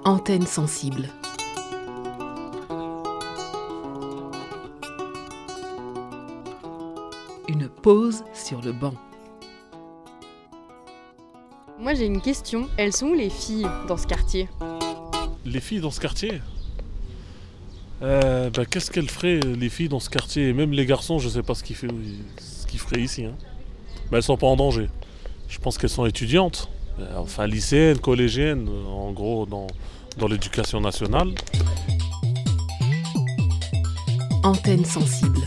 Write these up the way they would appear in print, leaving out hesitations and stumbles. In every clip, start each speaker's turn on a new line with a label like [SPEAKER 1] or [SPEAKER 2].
[SPEAKER 1] Antenne sensible. Une pause sur le banc.
[SPEAKER 2] Moi j'ai une question, elles sont où les filles dans ce quartier ?
[SPEAKER 3] Les filles dans ce quartier qu'est-ce qu'elles feraient les filles dans ce quartier ? Et même les garçons, je sais pas ce qu'ils feraient ici. Mais elles sont pas en danger. Je pense qu'elles sont étudiantes, lycéennes, collégiennes, en gros dans l'éducation nationale.
[SPEAKER 1] Antenne sensible.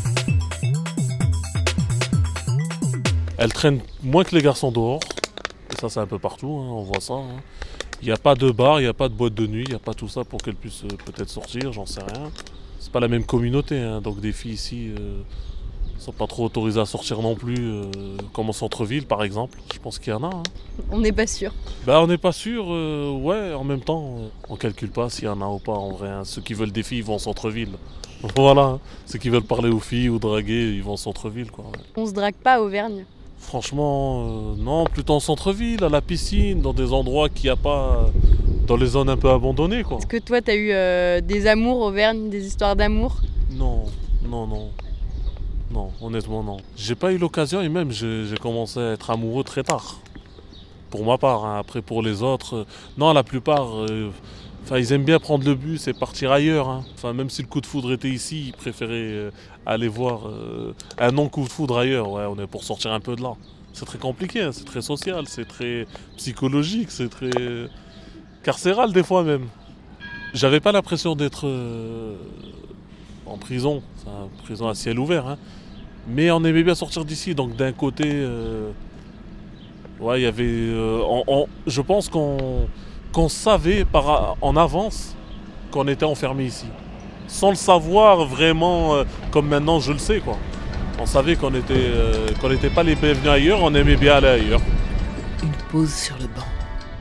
[SPEAKER 3] Elles traînent moins que les garçons dehors. Et ça c'est un peu partout, on voit ça. Il n'y a pas de bar, il n'y a pas de boîte de nuit, il n'y a pas tout ça pour qu'elles puissent peut-être sortir, j'en sais rien. C'est pas la même communauté, donc des filles ici sont pas trop autorisées à sortir non plus, comme au centre-ville par exemple. Je pense qu'il y en a.
[SPEAKER 2] On n'est pas sûr.
[SPEAKER 3] On n'est pas sûr, en même temps, on calcule pas s'il y en a ou pas en vrai. Ceux qui veulent des filles, ils vont au centre-ville. Voilà, ceux qui veulent parler aux filles ou draguer, ils vont au centre-ville, quoi.
[SPEAKER 2] On se drague pas à Auvergne.
[SPEAKER 3] Franchement, non, plutôt en centre-ville, à la piscine, dans des endroits qu'il n'y a pas, dans les zones un peu abandonnées, quoi.
[SPEAKER 2] Est-ce que toi t'as eu des amours Auvergne, des histoires d'amour ?
[SPEAKER 3] Non, honnêtement non. J'ai pas eu l'occasion et même j'ai commencé à être amoureux très tard. Pour ma part, après pour les autres, non, la plupart, ils aiment bien prendre le bus et partir ailleurs. Même si le coup de foudre était ici, ils préféraient aller voir un non-coup de foudre ailleurs. Ouais, on est pour sortir un peu de là. C'est très compliqué, c'est très social, c'est très psychologique, c'est très carcéral des fois même. J'avais pas l'impression d'être en prison, prison à ciel ouvert. Mais on aimait bien sortir d'ici, donc d'un côté, il y avait, je pense qu'on savait en avance qu'on était enfermé ici. Sans le savoir vraiment, comme maintenant je le sais, quoi. On savait qu'on n'était pas les bienvenus ailleurs, on aimait bien aller ailleurs.
[SPEAKER 1] Une pause sur le banc.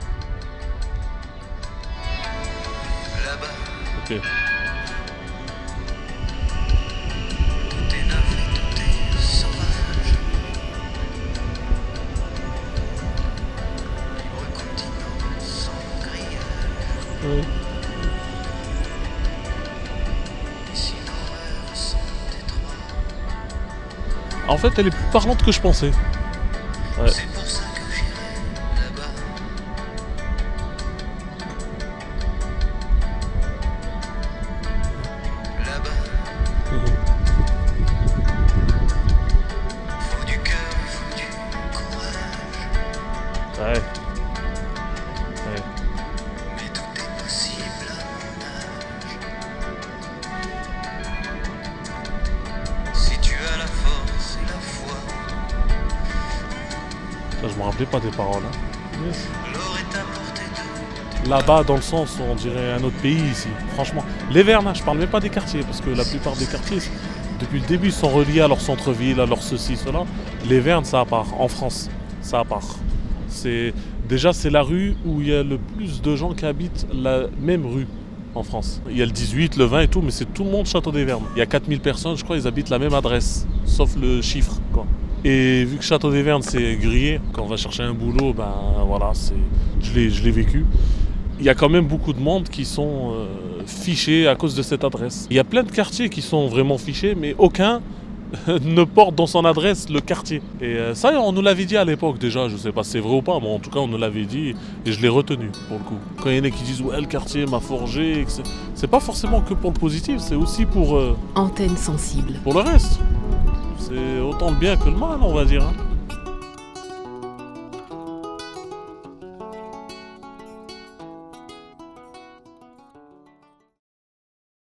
[SPEAKER 4] Là-bas.
[SPEAKER 3] Ok.
[SPEAKER 4] Tout est neuf et tout est sauvage. Libre continent sans grillage.
[SPEAKER 3] Oui.
[SPEAKER 4] Ici nos rêves sont étroits.
[SPEAKER 3] En fait, elle est plus parlante que je pensais. Ouais.
[SPEAKER 4] C'est pour ça que j'irai là-bas. Là-bas. Faut du cœur, il faut du courage.
[SPEAKER 3] Ouais.
[SPEAKER 4] Mais tout est possible à mon âge. Si tu as la force et la foi,
[SPEAKER 3] Ça, je me rappelais pas des paroles. Yes.
[SPEAKER 4] l'or est à portée de tes
[SPEAKER 3] Là-bas, dans le sens où on dirait un autre pays ici, franchement. Les Vernes, je parle même pas des quartiers, parce que la plupart des quartiers, depuis le début, sont reliés à leur centre-ville, à leur ceci, cela. Les Vernes, ça à part. En France, ça à part. C'est la rue où il y a le plus de gens qui habitent la même rue en France. Il y a le 18, le 20 et tout, mais c'est tout le monde Château des Vernes. Il y a 4000 personnes, je crois, ils habitent la même adresse, sauf le chiffre, quoi. Et vu que Château des Vernes, c'est grillé, quand on va chercher un boulot, je l'ai vécu. Il y a quand même beaucoup de monde qui sont fichés à cause de cette adresse. Il y a plein de quartiers qui sont vraiment fichés, mais aucun ne porte dans son adresse le quartier. Et ça, on nous l'avait dit à l'époque déjà, je sais pas si c'est vrai ou pas, mais en tout cas on nous l'avait dit et je l'ai retenu pour le coup. Quand il y en a qui disent ouais le quartier m'a forgé, c'est pas forcément que pour le positif, c'est aussi pour
[SPEAKER 1] Antenne sensible.
[SPEAKER 3] le reste. C'est autant le bien que le mal, on va dire.